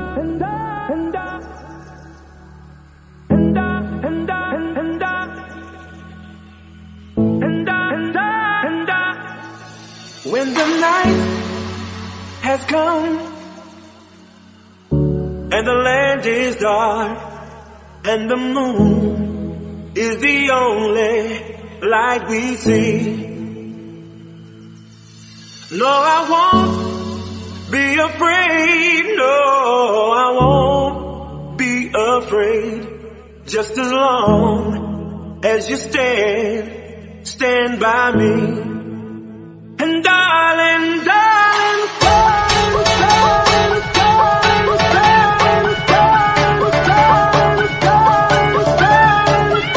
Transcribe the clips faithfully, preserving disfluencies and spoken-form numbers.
and I, and I, and I, and I, and I, and I, and I, and I. When the night has come and the land is dark and the moon is the only light we see, no, I won't be afraid. No, I won't be afraid. Just as long as you stand, stand by me. And darling, darling, darling, darling, darling, darling, darling, darling, darling, darling, darling,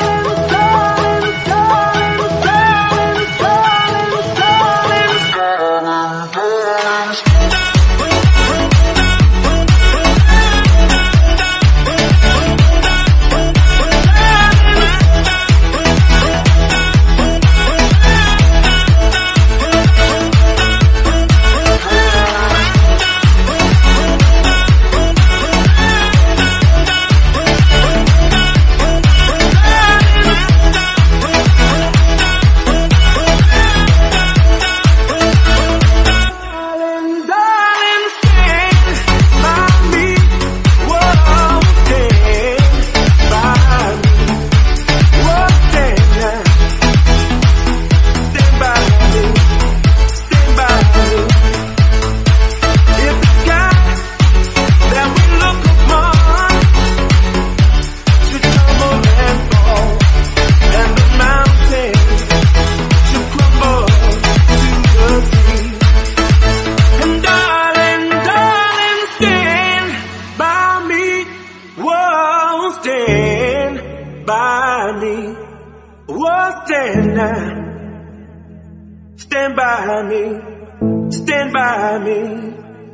stand by me, stand by me.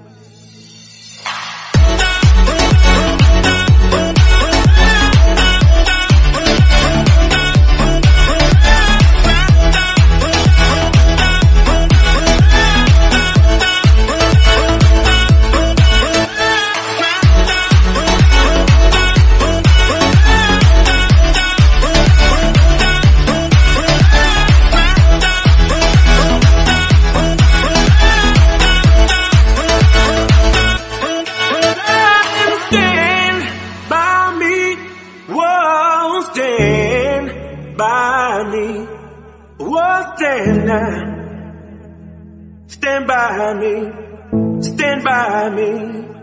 Stand by me, oh, stand now. Stand by me, stand by me.